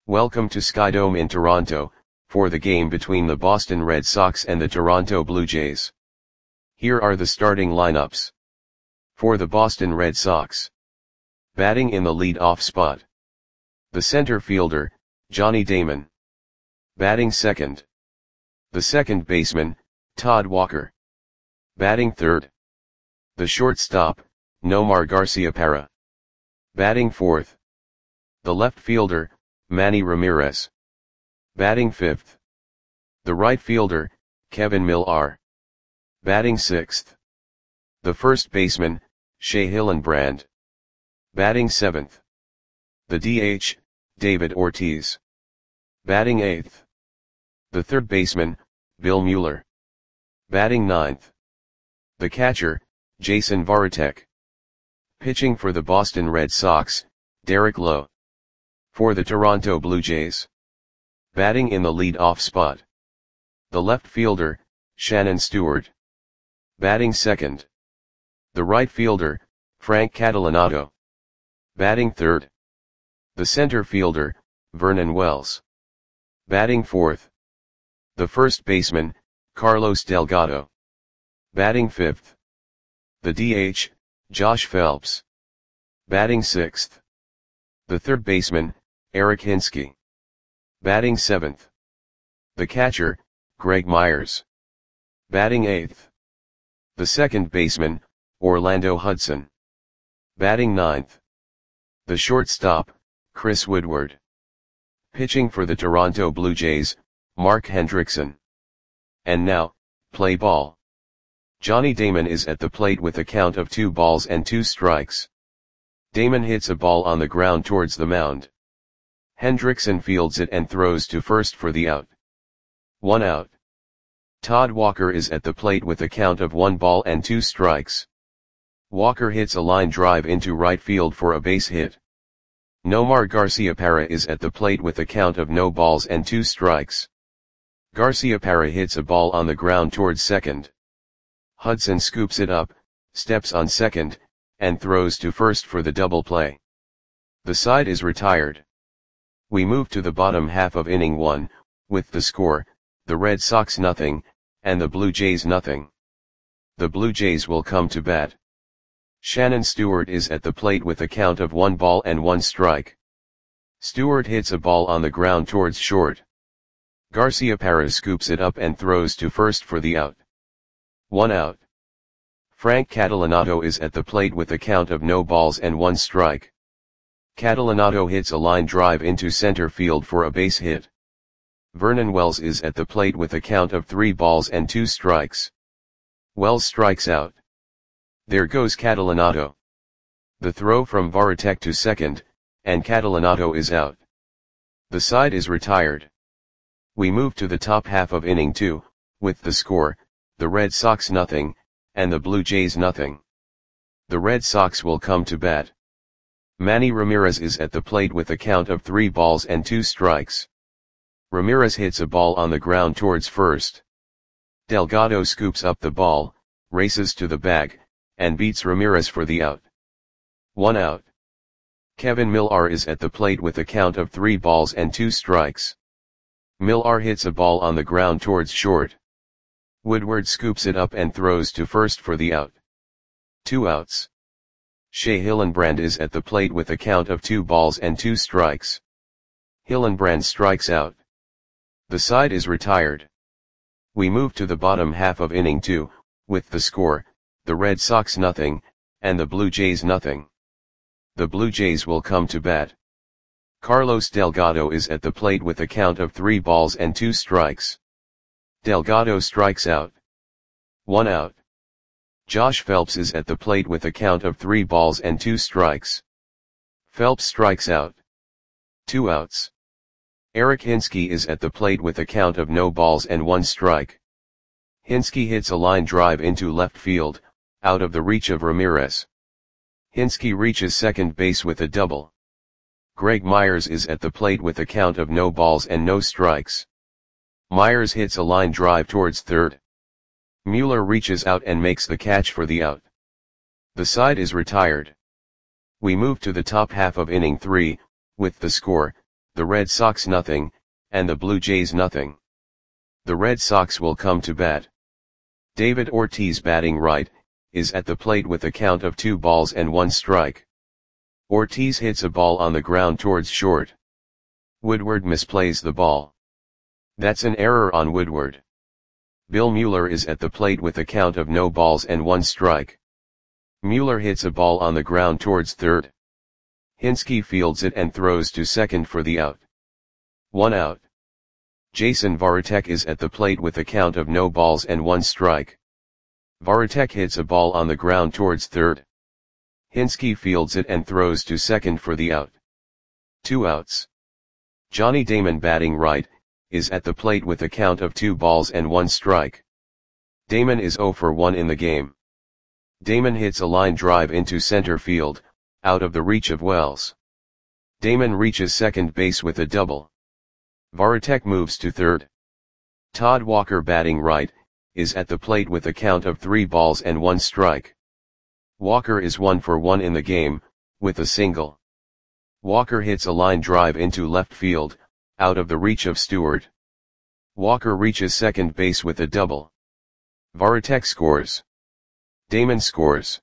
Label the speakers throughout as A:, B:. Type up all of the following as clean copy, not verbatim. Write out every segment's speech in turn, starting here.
A: Welcome to Skydome in Toronto, for the game between the Boston Red Sox and the Toronto Blue Jays. Here are the starting lineups. For the Boston Red Sox. Batting in the lead-off spot. The center fielder, Johnny Damon. Batting second. The second baseman, Todd Walker. Batting third. The shortstop, Nomar Garciaparra. Batting fourth. The left fielder, Manny Ramirez. Batting fifth. The right fielder, Kevin Millar. Batting sixth. The first baseman, Shea Hillenbrand. Batting seventh. The DH, David Ortiz. Batting eighth. The third baseman, Bill Mueller. Batting ninth. The catcher, Jason Varitek. Pitching for the Boston Red Sox, Derek Lowe. For the Toronto Blue Jays. Batting in the lead-off spot. The left fielder, Shannon Stewart. Batting second. The right fielder, Frank Catalanotto. Batting third. The center fielder, Vernon Wells. Batting fourth. The first baseman, Carlos Delgado. Batting fifth. The DH, Josh Phelps. Batting sixth. The third baseman, Eric Hinske. Batting seventh. The catcher, Greg Myers. Batting eighth. The second baseman, Orlando Hudson. Batting ninth. The shortstop, Chris Woodward. Pitching for the Toronto Blue Jays, Mark Hendrickson. And now, play ball. Johnny Damon is at the plate with a count of 2 balls and 2 strikes. Damon hits a ball on the ground towards the mound. Hendrickson fields it and throws to first for the out. 1 out. Todd Walker is at the plate with a count of 1 ball and 2 strikes. Walker hits a line drive into right field for a base hit. Nomar Garciaparra is at the plate with a count of no balls and 2 strikes. Garciaparra hits a ball on the ground towards second. Hudson scoops it up, steps on second, and throws to first for the double play. The side is retired. We move to the bottom half of inning 1, with the score, the Red Sox nothing, and the Blue Jays nothing. The Blue Jays will come to bat. Shannon Stewart is at the plate with a count of 1 ball and 1 strike. Stewart hits a ball on the ground towards short. Garciaparra scoops it up and throws to first for the out. 1 out. Frank Catalanotto is at the plate with a count of no balls and 1 strike. Catalanotto hits a line drive into center field for a base hit. Vernon Wells is at the plate with a count of 3 balls and 2 strikes. Wells strikes out. There goes Catalanotto. The throw from Varitek to second, and Catalanotto is out. The side is retired. We move to the top half of inning 2, with the score, the Red Sox nothing, and the Blue Jays nothing. The Red Sox will come to bat. Manny Ramirez is at the plate with a count of 3 balls and 2 strikes. Ramirez hits a ball on the ground towards first. Delgado scoops up the ball, races to the bag, and beats Ramirez for the out. 1 out. Kevin Millar is at the plate with a count of 3 balls and 2 strikes. Millar hits a ball on the ground towards short. Woodward scoops it up and throws to first for the out. 2 outs. Shea Hillenbrand is at the plate with a count of 2 balls and 2 strikes. Hillenbrand strikes out. The side is retired. We move to the bottom half of inning 2, with the score, the Red Sox nothing, and the Blue Jays nothing. The Blue Jays will come to bat. Carlos Delgado is at the plate with a count of 3 balls and 2 strikes. Delgado strikes out. 1 out. Josh Phelps is at the plate with a count of 3 balls and 2 strikes. Phelps strikes out. 2 outs. Eric Hinske is at the plate with a count of no balls and 1 strike. Hinske hits a line drive into left field, out of the reach of Ramirez. Hinske reaches second base with a double. Greg Myers is at the plate with a count of no balls and no strikes. Myers hits a line drive towards third. Mueller reaches out and makes the catch for the out. The side is retired. We move to the top half of inning 3, with the score, the Red Sox nothing, and the Blue Jays nothing. The Red Sox will come to bat. David Ortiz batting right, is at the plate with a count of 2 balls and 1 strike. Ortiz hits a ball on the ground towards short. Woodward misplays the ball. That's an error on Woodward. Bill Mueller is at the plate with a count of no balls and 1 strike. Mueller hits a ball on the ground towards third. Hinske fields it and throws to second for the out. 1 out. Jason Varitek is at the plate with a count of no balls and 1 strike. Varitek hits a ball on the ground towards third. Hinske fields it and throws to second for the out. 2 outs. Johnny Damon batting right, is at the plate with a count of 2 balls and 1 strike. Damon is 0 for 1 in the game. Damon hits a line drive into center field, out of the reach of Wells. Damon reaches second base with a double. Varitek moves to third. Todd Walker batting right, is at the plate with a count of 3 balls and 1 strike. Walker is 1 for 1 in the game, with a single. Walker hits a line drive into left field, out of the reach of Stewart. Walker reaches second base with a double. Varitek scores. Damon scores.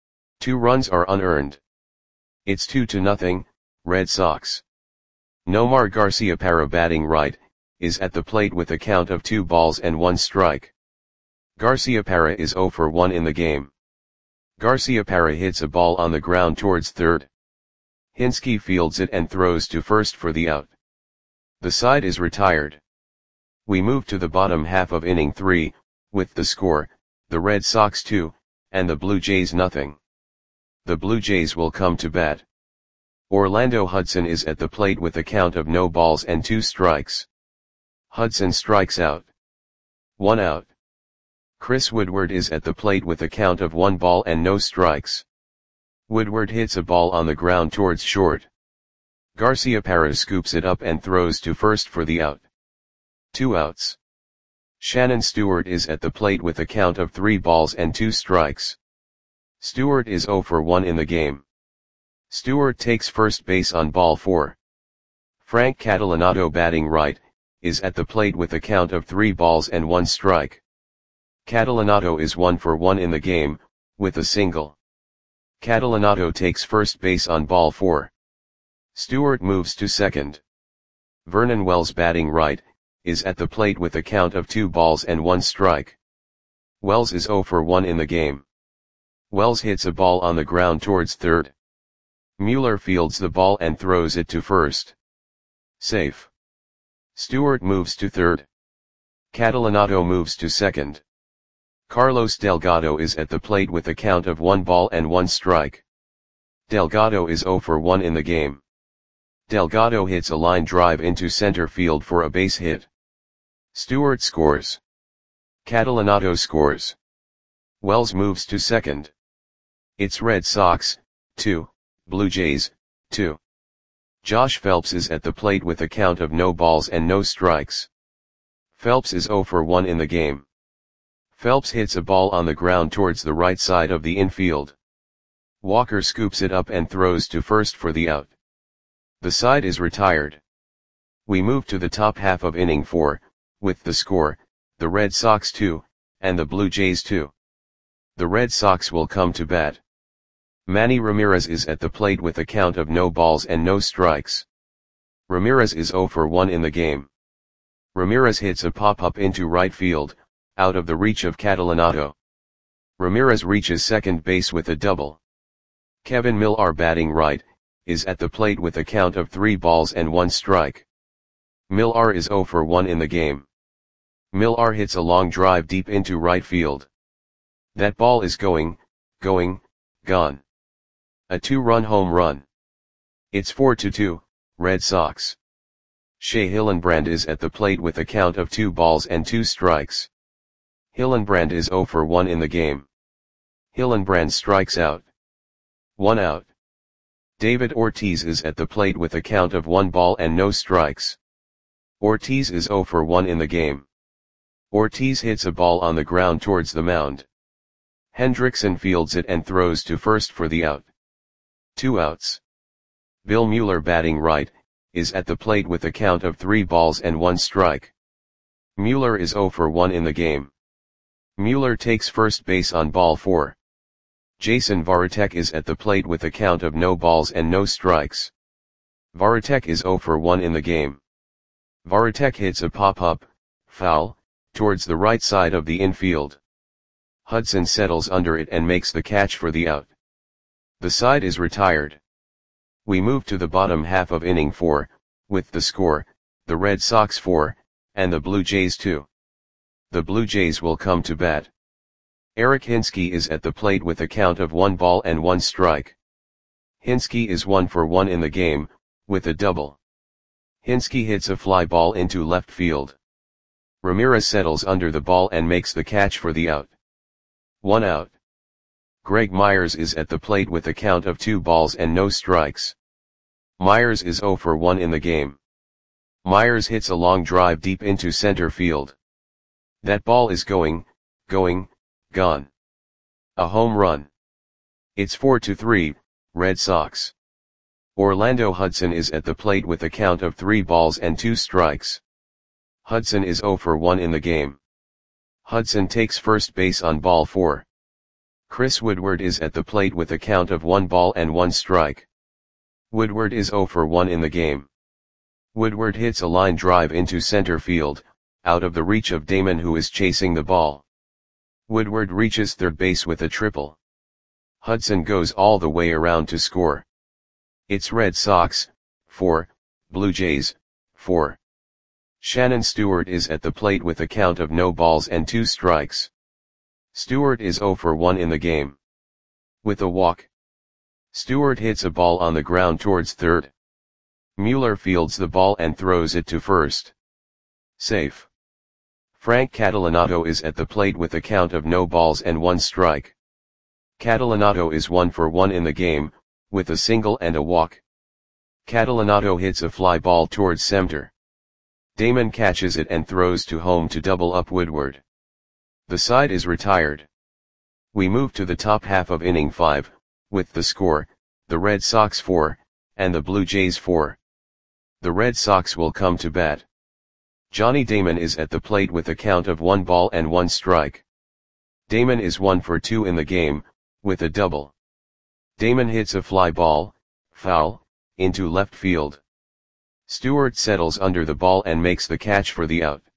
A: 2 runs are unearned. It's 2-0, Red Sox. Nomar Garciaparra batting right, is at the plate with a count of 2 balls and 1 strike. Garciaparra is 0 for 1 in the game. Garciaparra hits a ball on the ground towards third. Hinske fields it and throws to first for the out. The side is retired. We move to the bottom half of inning 3, with the score, the Red Sox 2, and the Blue Jays nothing. The Blue Jays will come to bat. Orlando Hudson is at the plate with a count of no balls and 2 strikes. Hudson strikes out. 1 out. Chris Woodward is at the plate with a count of 1 ball and no strikes. Woodward hits a ball on the ground towards short. Garciaparra scoops it up and throws to first for the out. 2 outs. Shannon Stewart is at the plate with a count of 3 balls and 2 strikes. Stewart is 0 for 1 in the game. Stewart takes first base on ball 4. Frank Catalanotto batting right, is at the plate with a count of 3 balls and 1 strike. Catalanotto is 1 for 1 in the game, with a single. Catalanotto takes first base on ball 4. Stewart moves to second. Vernon Wells batting right, is at the plate with a count of 2 balls and 1 strike. Wells is 0 for 1 in the game. Wells hits a ball on the ground towards third. Mueller fields the ball and throws it to first. Safe. Stewart moves to third. Catalanotto moves to second. Carlos Delgado is at the plate with a count of 1 ball and 1 strike. Delgado is 0 for 1 in the game. Delgado hits a line drive into center field for a base hit. Stewart scores. Catalanotto scores. Wells moves to second. It's Red Sox, 2, Blue Jays, 2. Josh Phelps is at the plate with a count of no balls and no strikes. Phelps is 0 for 1 in the game. Phelps hits a ball on the ground towards the right side of the infield. Walker scoops it up and throws to first for the out. The side is retired. We move to the top half of inning 4, with the score, the Red Sox 2, and the Blue Jays 2. The Red Sox will come to bat. Manny Ramirez is at the plate with a count of no balls and no strikes. Ramirez is 0 for 1 in the game. Ramirez hits a pop-up into right field, out of the reach of Catalanotto. Ramirez reaches second base with a double. Kevin Millar batting right, is at the plate with a count of 3 balls and 1 strike. Millar is 0 for 1 in the game. Millar hits a long drive deep into right field. That ball is gone. A 2-run home run. It's 4-2, Red Sox. Shea Hillenbrand is at the plate with a count of 2 balls and 2 strikes. Hillenbrand is 0 for 1 in the game. Hillenbrand strikes out. 1 out. David Ortiz is at the plate with a count of 1 ball and no strikes. Ortiz is 0 for 1 in the game. Ortiz hits a ball on the ground towards the mound. Hendrickson fields it and throws to first for the out. 2 outs. Bill Mueller batting right, is at the plate with a count of 3 balls and 1 strike. Mueller is 0 for 1 in the game. Mueller takes first base on ball 4. Jason Varitek is at the plate with a count of no balls and no strikes. Varitek is 0 for 1 in the game. Varitek hits a pop-up, foul, towards the right side of the infield. Hudson settles under it and makes the catch for the out. The side is retired. We move to the bottom half of inning 4, with the score, the Red Sox 4, and the Blue Jays 2. The Blue Jays will come to bat. Eric Hinske is at the plate with a count of 1 ball and 1 strike. Hinske is 1 for 1 in the game, with a double. Hinske hits a fly ball into left field. Ramirez settles under the ball and makes the catch for the out. 1 out. Greg Myers is at the plate with a count of 2 balls and no strikes. Myers is 0 for 1 in the game. Myers hits a long drive deep into center field. That ball is gone. A home run. It's 4-3, Red Sox. Orlando Hudson is at the plate with a count of 3 balls and 2 strikes. Hudson is 0 for 1 in the game. Hudson takes first base on ball 4. Chris Woodward is at the plate with a count of 1 ball and 1 strike. Woodward is 0 for 1 in the game. Woodward hits a line drive into center field, out of the reach of Damon, who is chasing the ball. Woodward reaches third base with a triple. Hudson goes all the way around to score. It's Red Sox 4, Blue Jays 4. Shannon Stewart is at the plate with a count of no balls and 2 strikes. Stewart is 0 for 1 in the game. With a walk. Stewart hits a ball on the ground towards third. Mueller fields the ball and throws it to first. Safe. Frank Catalanato is at the plate with a count of no balls and 1 strike. Catalanato is 1 for 1 in the game, with a single and a walk. Catalanato hits a fly ball towards center. Damon catches it and throws to home to double up Woodward. The side is retired. We move to the top half of inning 5, with the score, the Red Sox 4, and the Blue Jays 4. The Red Sox will come to bat. Johnny Damon is at the plate with a count of 1 ball and 1 strike. Damon is 1 for 2 in the game, with a double. Damon hits a fly ball, foul, into left field. Stewart settles under the ball and makes the catch for the out.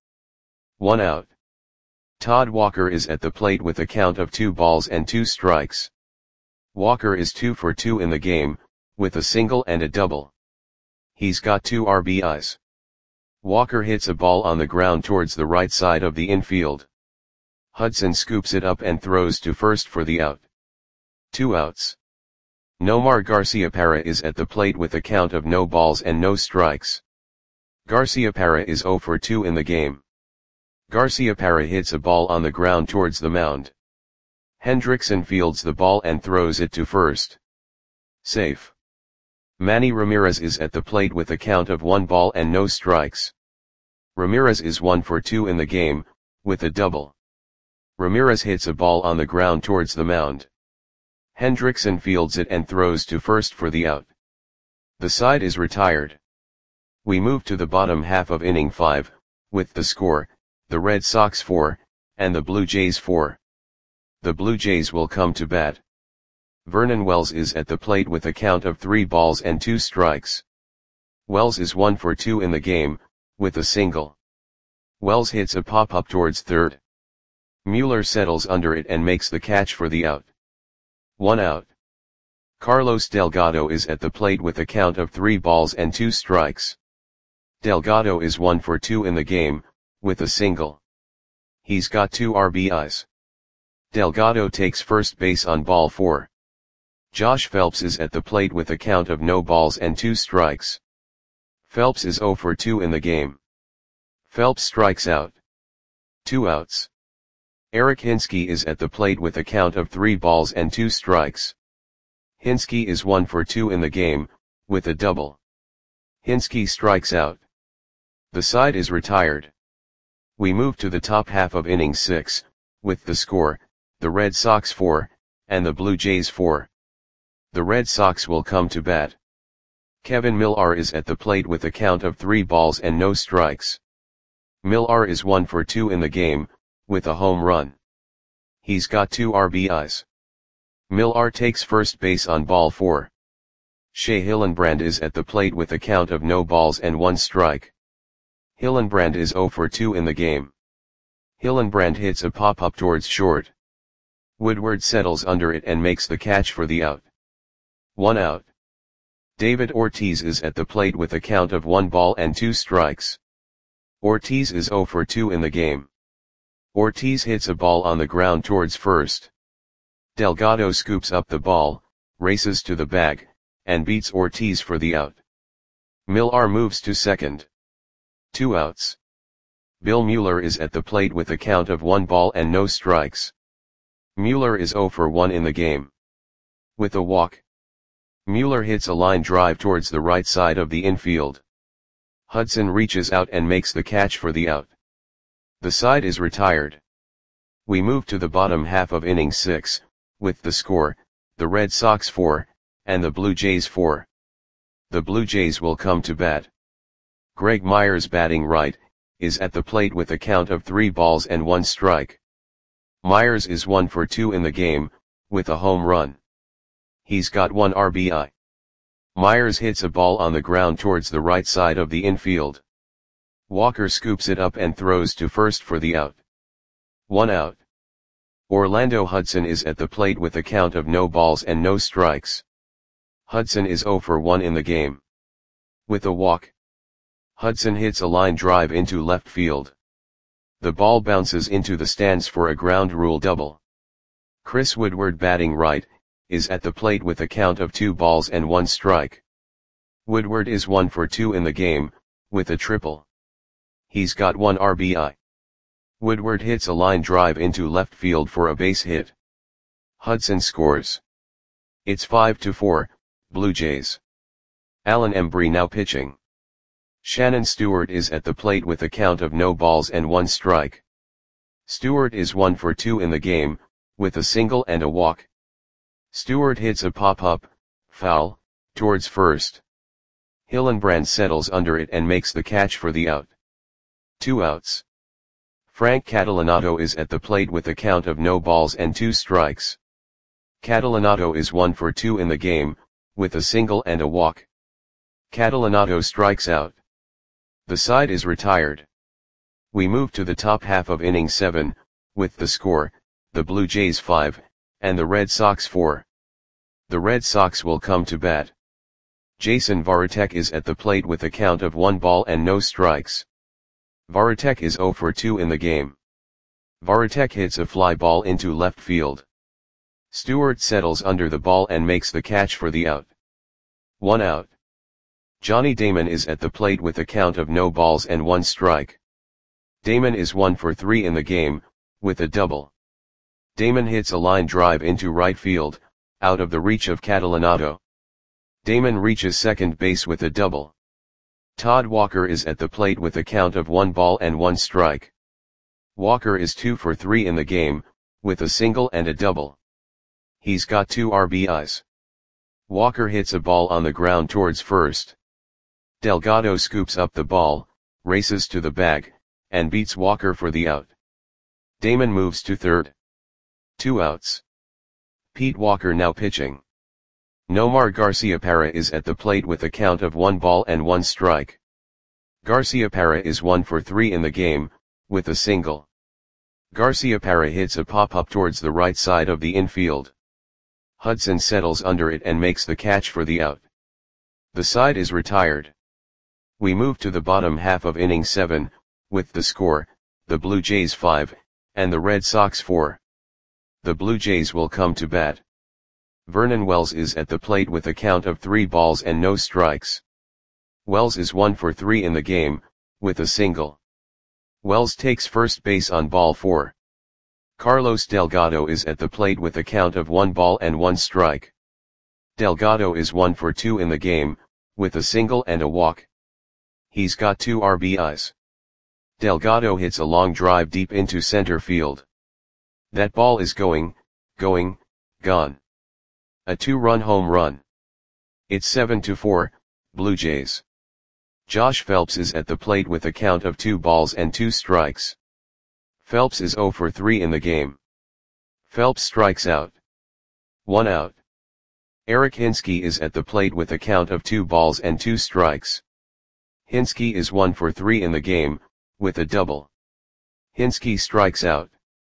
A: 1 out. Todd Walker is at the plate with a count of 2 balls and 2 strikes. Walker is 2 for 2 in the game, with a single and a double. He's got 2 RBIs. Walker hits a ball on the ground towards the right side of the infield. Hudson scoops it up and throws to first for the out. 2 outs. Nomar Garciaparra is at the plate with a count of no balls and no strikes. Garciaparra is 0 for 2 in the game. Garciaparra hits a ball on the ground towards the mound. Hendrickson fields the ball and throws it to first. Safe. Manny Ramirez is at the plate with a count of 1 ball and no strikes. Ramirez is 1 for 2 in the game, with a double. Ramirez hits a ball on the ground towards the mound. Hendrickson fields it and throws to first for the out. The side is retired. We move to the bottom half of inning 5, with the score, the Red Sox 4, and the Blue Jays 4. The Blue Jays will come to bat. Vernon Wells is at the plate with a count of 3 balls and 2 strikes. Wells is 1 for 2 in the game, with a single. Wells hits a pop-up towards third. Mueller settles under it and makes the catch for the out. 1 out. Carlos Delgado is at the plate with a count of 3 balls and 2 strikes. Delgado is 1 for 2 in the game, with a single. He's got 2 RBIs. Delgado takes first base on ball 4. Josh Phelps is at the plate with a count of no balls and 2 strikes. Phelps is 0 for 2 in the game. Phelps strikes out. 2 outs. Eric Hinske is at the plate with a count of 3 balls and 2 strikes. Hinske is 1 for 2 in the game, with a double. Hinske strikes out. The side is retired. We move to the top half of inning 6, with the score, the Red Sox 4, and the Blue Jays 4. The Red Sox will come to bat. Kevin Millar is at the plate with a count of 3 balls and no strikes. Millar is 1 for 2 in the game, with a home run. He's got 2 RBIs. Millar takes first base on ball 4. Shea Hillenbrand is at the plate with a count of no balls and 1 strike. Hillenbrand is 0 for 2 in the game. Hillenbrand hits a pop-up towards short. Woodward settles under it and makes the catch for the out. 1 out. David Ortiz is at the plate with a count of 1 ball and 2 strikes. Ortiz is 0 for 2 in the game. Ortiz hits a ball on the ground towards first. Delgado scoops up the ball, races to the bag, and beats Ortiz for the out. Millar moves to second. 2 outs. Bill Mueller is at the plate with a count of 1 ball and no strikes. Mueller is 0 for 1 in the game. With a walk, Mueller hits a line drive towards the right side of the infield. Hudson reaches out and makes the catch for the out. The side is retired. We move to the bottom half of inning 6, with the score, the Red Sox 4, and the Blue Jays 4. The Blue Jays will come to bat. Greg Myers, batting right, is at the plate with a count of 3 balls and 1 strike. Myers is 1 for 2 in the game, with a home run. He's got 1 RBI. Myers hits a ball on the ground towards the right side of the infield. Walker scoops it up and throws to first for the out. 1 out. Orlando Hudson is at the plate with a count of no balls and no strikes. Hudson is 0 for 1 in the game. With a walk, Hudson hits a line drive into left field. The ball bounces into the stands for a ground rule double. Chris Woodward, batting right, is at the plate with a count of 2 balls and 1 strike. Woodward is 1 for 2 in the game, with a triple. He's got 1 RBI. Woodward hits a line drive into left field for a base hit. Hudson scores. It's 5-4, Blue Jays. Alan Embry now pitching. Shannon Stewart is at the plate with a count of no balls and 1 strike. Stewart is 1 for 2 in the game, with a single and a walk. Stewart hits a pop-up, foul, towards first. Hillenbrand settles under it and makes the catch for the out. 2 outs. Frank Catalanato is at the plate with a count of no balls and 2 strikes. Catalanato is 1 for 2 in the game, with a single and a walk. Catalanato strikes out. The side is retired. We move to the top half of inning 7, with the score, the Blue Jays 5, and the Red Sox 4. The Red Sox will come to bat. Jason Varitek is at the plate with a count of 1 ball and no strikes. Varitek is 0 for 2 in the game. Varitek hits a fly ball into left field. Stewart settles under the ball and makes the catch for the out. 1 out. Johnny Damon is at the plate with a count of no balls and 1 strike. Damon is 1 for 3 in the game, with a double. Damon hits a line drive into right field, out of the reach of Catalanato. Damon reaches second base with a double. Todd Walker is at the plate with a count of 1 ball and 1 strike. Walker is 2 for 3 in the game, with a single and a double. He's got 2 RBIs. Walker hits a ball on the ground towards first. Delgado scoops up the ball, races to the bag, and beats Walker for the out. Damon moves to third. 2 outs. Pete Walker now pitching. Nomar Garciaparra is at the plate with a count of 1 ball and 1 strike. Garciaparra is 1 for 3 in the game, with a single. Garciaparra hits a pop-up towards the right side of the infield. Hudson settles under it and makes the catch for the out. The side is retired. We move to the bottom half of inning 7, with the score, the Blue Jays 5, and the Red Sox 4. The Blue Jays will come to bat. Vernon Wells is at the plate with a count of 3 balls and no strikes. Wells is 1 for 3 in the game, with a single. Wells takes first base on ball 4. Carlos Delgado is at the plate with a count of 1 ball and 1 strike. Delgado is 1 for 2 in the game, with a single and a walk. He's got 2 RBIs. Delgado hits a long drive deep into center field. That ball is gone. A 2-run home run. It's 7-4, Blue Jays. Josh Phelps is at the plate with a count of 2 balls and 2 strikes. Phelps is 0 for 3 in the game. Phelps strikes out. 1 out. Eric Hinske is at the plate with a count of 2 balls and 2 strikes. Hinske is 1 for 3 in the game, with a double. Hinske strikes out.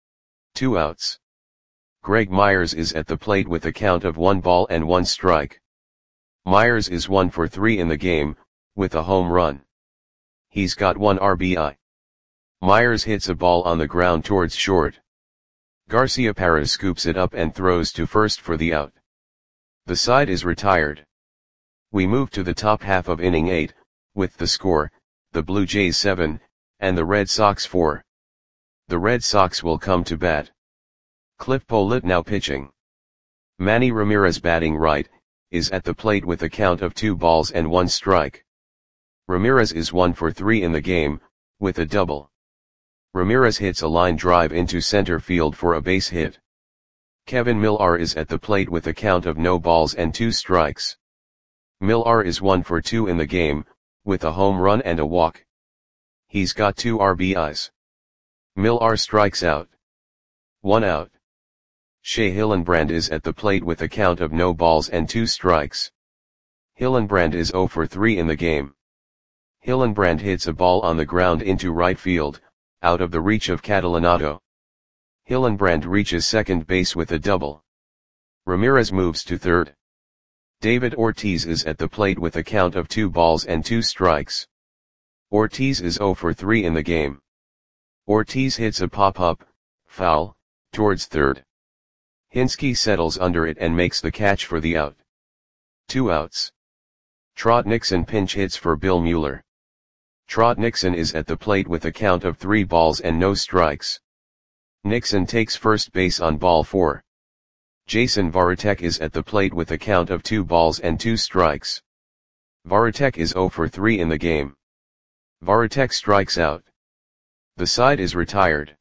A: 2 outs. Greg Myers is at the plate with a count of 1 ball and 1 strike. Myers is 1 for 3 in the game, with a home run. He's got 1 RBI. Myers hits a ball on the ground towards short. Garciaparra scoops it up and throws to first for the out. The side is retired. We move to the top half of inning 8, with the score, the Blue Jays 7, and the Red Sox 4. The Red Sox will come to bat. Cliff Pollitt now pitching. Manny Ramirez batting right, is at the plate with a count of 2 balls and 1 strike. Ramirez is 1 for 3 in the game, with a double. Ramirez hits a line drive into center field for a base hit. Kevin Millar is at the plate with a count of no balls and 2 strikes. Millar is 1 for 2 in the game, with a home run and a walk. He's got 2 RBIs. Millar strikes out. 1 out. Shea Hillenbrand is at the plate with a count of no balls and 2 strikes. Hillenbrand is 0 for 3 in the game. Hillenbrand hits a ball on the ground into right field, out of the reach of Catalanotto. Hillenbrand reaches second base with a double. Ramirez moves to third. David Ortiz is at the plate with a count of 2 balls and 2 strikes. Ortiz is 0 for 3 in the game. Ortiz hits a pop-up, foul, towards third. Hinske settles under it and makes the catch for the out. 2 outs. Trot Nixon pinch hits for Bill Mueller. Trot Nixon is at the plate with a count of 3 balls and no strikes. Nixon takes first base on ball 4. Jason Varitek is at the plate with a count of 2 balls and 2 strikes. Varitek is 0 for 3 in the game. Varitek strikes out. The side is retired.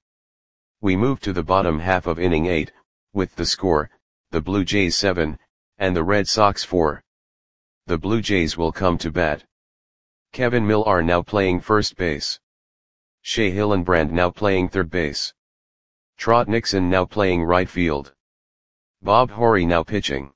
A: We move to the bottom half of inning 8, with the score, the Blue Jays 7, and the Red Sox 4. The Blue Jays will come to bat. Kevin Millar now playing first base. Shea Hillenbrand now playing third base. Trot Nixon now playing right field. Bob Horry now pitching.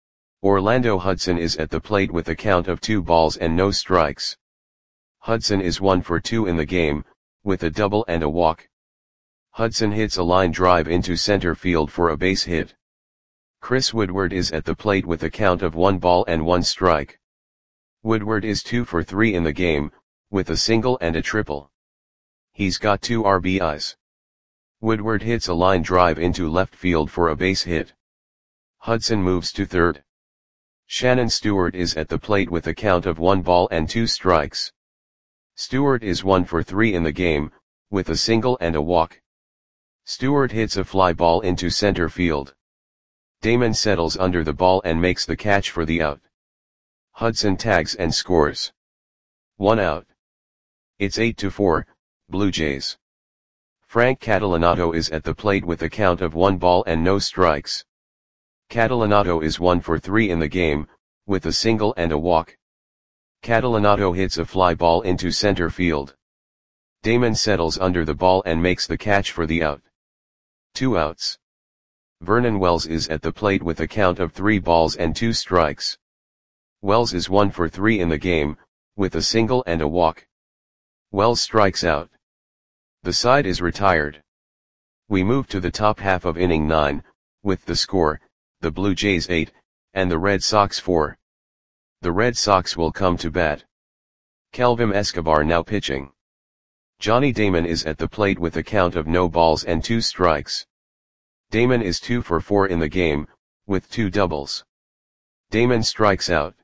A: Orlando Hudson is at the plate with a count of 2 balls and no strikes. Hudson is 1 for 2 in the game, with a double and a walk. Hudson hits a line drive into center field for a base hit. Chris Woodward is at the plate with a count of 1 ball and 1 strike. Woodward is 2 for 3 in the game, with a single and a triple. He's got 2 RBIs. Woodward hits a line drive into left field for a base hit. Hudson moves to third. Shannon Stewart is at the plate with a count of 1 ball and 2 strikes. Stewart is 1 for 3 in the game, with a single and a walk. Stewart hits a fly ball into center field. Damon settles under the ball and makes the catch for the out. Hudson tags and scores. 1 out. It's 8-4, Blue Jays. Frank Catalanotto is at the plate with a count of 1 ball and no strikes. Catalanotto is 1 for 3 in the game, with a single and a walk. Catalanotto hits a fly ball into center field. Damon settles under the ball and makes the catch for the out. 2 outs. Vernon Wells is at the plate with a count of 3 balls and 2 strikes. Wells is 1 for 3 in the game, with a single and a walk. Wells strikes out. The side is retired. We move to the top half of inning 9, with the score, the Blue Jays 8, and the Red Sox 4. The Red Sox will come to bat. Kelvin Escobar now pitching. Johnny Damon is at the plate with a count of no balls and 2 strikes. Damon is 2 for 4 in the game, with 2 doubles. Damon strikes out.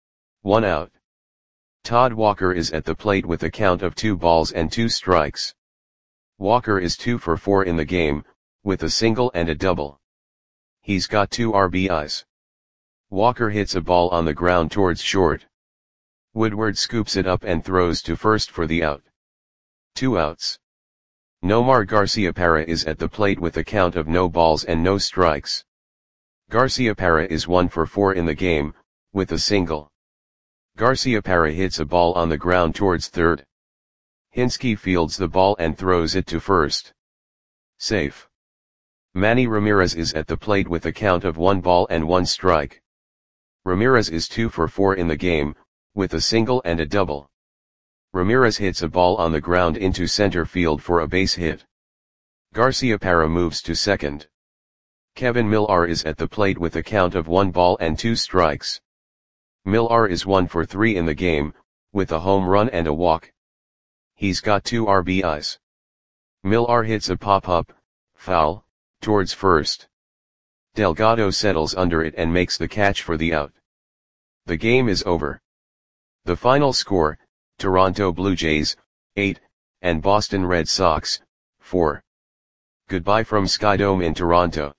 A: 1 out. Todd Walker is at the plate with a count of 2 balls and 2 strikes. Walker is 2 for 4 in the game, with a single and a double. He's got 2 RBIs. Walker hits a ball on the ground towards short. Woodward scoops it up and throws to first for the out. 2 outs. Nomar Garciaparra is at the plate with a count of no balls and no strikes. Garciaparra is 1 for 4 in the game, with a single. Garciaparra hits a ball on the ground towards third. Hinske fields the ball and throws it to first. Safe. Manny Ramirez is at the plate with a count of 1 ball and 1 strike. Ramirez is 2 for 4 in the game, with a single and a double. Ramirez hits a ball on the ground into center field for a base hit. Garciaparra moves to second. Kevin Millar is at the plate with a count of 1 ball and 2 strikes. Millar is 1 for 3 in the game, with a home run and a walk. He's got 2 RBIs. Millar hits a pop-up, foul, towards first. Delgado settles under it and makes the catch for the out. The game is over. The final score, Toronto Blue Jays, 8, and Boston Red Sox, 4. Goodbye from Skydome in Toronto.